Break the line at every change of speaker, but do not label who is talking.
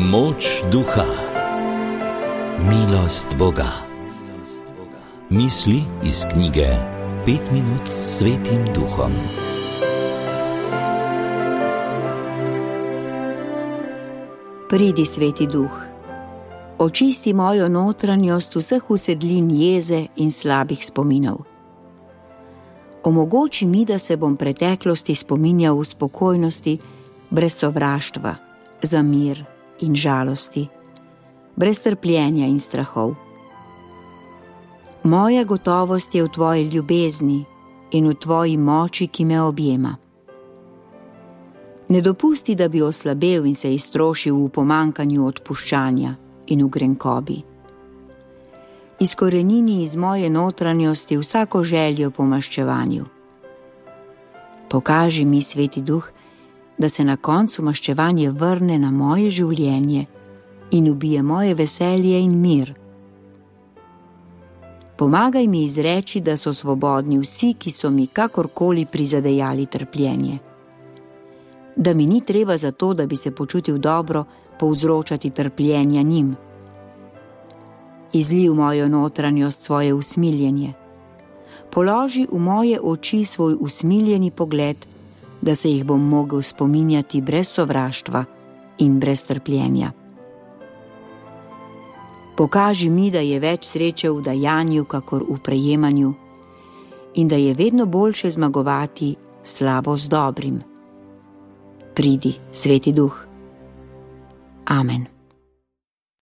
Moč duha, milost Boga. Misli iz knjige 5 minut s Svetim Duhom.
Pridi, Sveti Duh, očisti mojo notranjost vseh usedlin jeze in slabih spominov. Omogoči mi, da se bom preteklosti spominjal v spokojnosti, brez sovraštva, za mir in žalosti, brez trpljenja in strahov. Moja gotovost je v tvoji ljubezni in v tvoji moči, ki me objema. Ne dopusti, da bi oslabel in se iztrošil v pomanjkanju odpuščanja in v grenkobi. Izkorenini iz moje notranjosti vsako željo po maščevanju. Pokaži mi, Sveti Duh, da se na koncu maščevanje vrne na moje življenje in ubije moje veselje in mir. Pomagaj mi izreči, da so svobodni vsi, ki so mi kakorkoli prizadejali trpljenje. Da mi ni treba za to, da bi se počutil dobro, povzročati trpljenja njim. Izlij v mojo notranjost svoje usmiljenje. Položi v moje oči svoj usmiljeni pogled, da se jih bom mogel spominjati brez sovraštva in brez trpljenja. Pokaži mi, da je več sreče v dajanju, kakor v prejemanju, in da je vedno boljše zmagovati slabo z dobrim. Pridi, Sveti Duh. Amen.